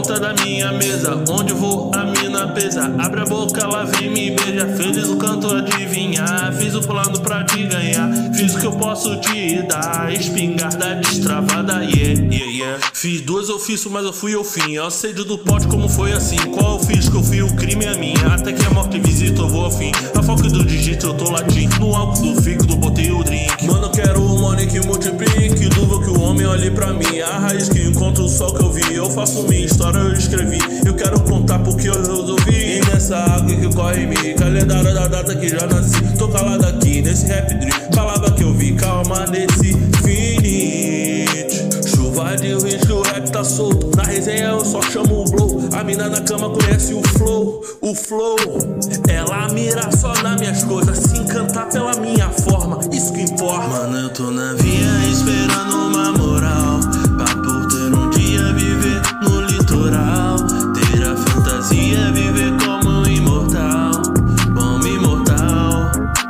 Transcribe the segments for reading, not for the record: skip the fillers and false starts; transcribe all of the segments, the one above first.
ponta da minha mesa, onde eu vou a mina pesa. Abre a boca, ela vem me beija. Feliz o canto adivinhar, fiz o plano pra te ganhar. Fiz o que eu posso te dar, espingarda destravada, yeah, yeah, yeah. Fiz 2 ofícios, mas eu fui ao fim. Eu sei do pote como foi assim. Qual eu fiz que eu fui, o crime é minha. Até que a morte visita, eu vou ao fim. A foca do digito, eu tô latindo. No álcool do fígado, botei o drink. Mano, eu quero o money que multiplique. Duvo que o homem olhe pra mim. A raiz que encontra o sol que eu vi. Eu faço minha história, eu escrevi. Eu quero contar porque eu resolvi. E nessa água que corre em mim, calendário da data que já nasci. Tô calado aqui nesse rap dream. Palavra que eu vi, calma nesse finite. Chuva de risco, o rap tá solto. Na resenha eu só chamo o blow. A mina na cama conhece o flow. O flow, ela mira só nas minhas coisas. Se encantar pela minha forma, isso que importa. Mano, eu tô na via esperando uma moral, pra por ter um dia viver no litoral. Ter a fantasia, viver como um imortal, bom imortal.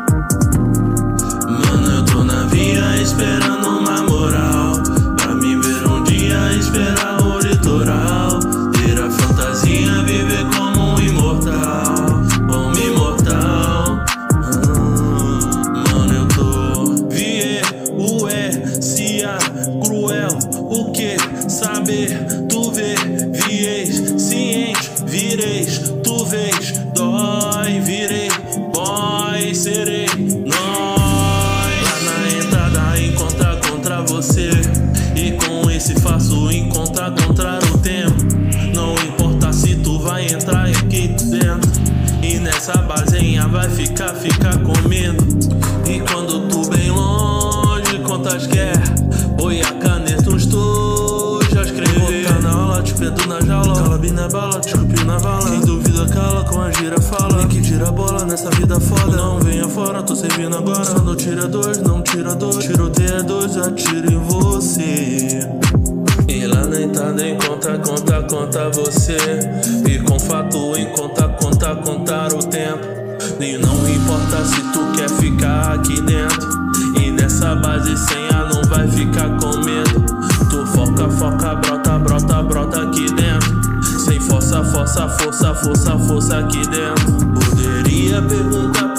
Mano, eu tô na via esperando uma moral, pra me ver um dia esperar o litoral. Ter a fantasia, viver como um imortal, bom imortal. Mano, eu tô vie, ué, se a cruel, o que saber, tu vê, vieis, ciente, vireis, tu vês, dói, virei, boy, serei, nós. Lá na entrada encontrar contra você, e com esse faço encontrar contra o tempo. Não importa se tu vai entrar aqui dentro, e nessa basenha vai ficar comendo. E quando tu bem longe, quantas quer, oi a caneta, uns dois, já escrevi. Botar na aula, te pedo na jaula, calabi na bala, te esculpi na vala. Quem duvida cala, com a gira fala. Tem que tira a bola nessa vida foda. Não venha fora, tô servindo agora. Só não tira 2, não tira 2. Tiroteia 2, atiro em você. E lá na entrada encontra, conta você. E com fato encontra, contar o tempo. E não importa se tu quer ficar aqui dentro, e nessa base senha não vai ficar com medo. Tu foca, brota aqui dentro. Sem força aqui dentro. Poderia perguntar